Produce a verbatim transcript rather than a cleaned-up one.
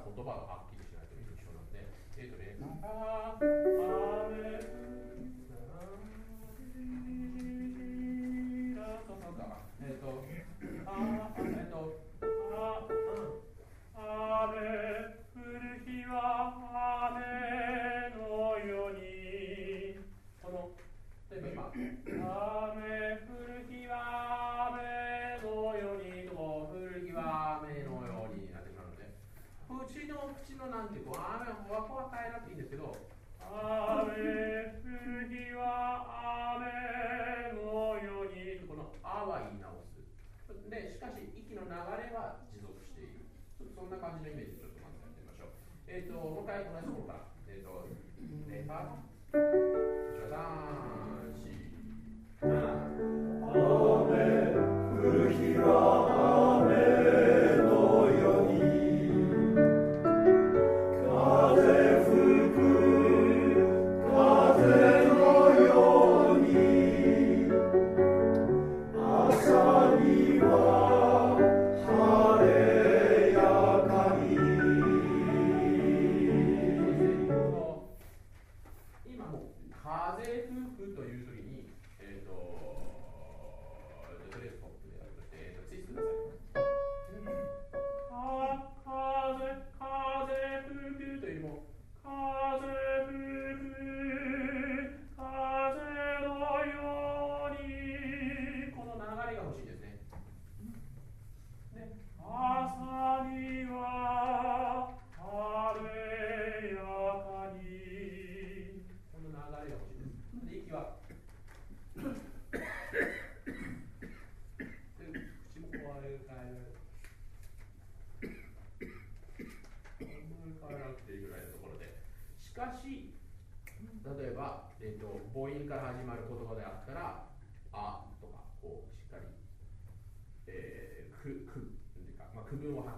言葉がはっきりしないという印象なので、えっ、ー、とね、ああめえっ、ー、と、あえっ、ー、と、あ雨降る日は雨のように、この例えば今、雨降る日は雨のようにとも、降る日は雨のようになってしまうので、口の口のなんていうか、雨はここは変えなくていいんですけど、雨降る日は雨のようにと、このあは言い直す。で、しかし息の流れは持続している。そんな感じのイメージでちょっとまずやってみましょう。えっ、ー、と、もう一回同じところから。えっ、ー、と、レパー、さん、し、雨降る日は雨のように、風吹く風のように、朝には晴れやかに。今もう風吹くというときに、えっ、ー、ととりあえずトップでやるとして、えー、とツイストください。風風吹くというよりも、風吹く風のように、この流れが欲しいですね。で、朝には晴れやかに、この流れが欲しいです。で、息は口もこう変える。変えなくていいぐらいのところで。しかし、例えば、えーと、母音から始まる言葉であったら、あとか、こう、しっかり、えー、く、く、っていうか、まあ、区分をは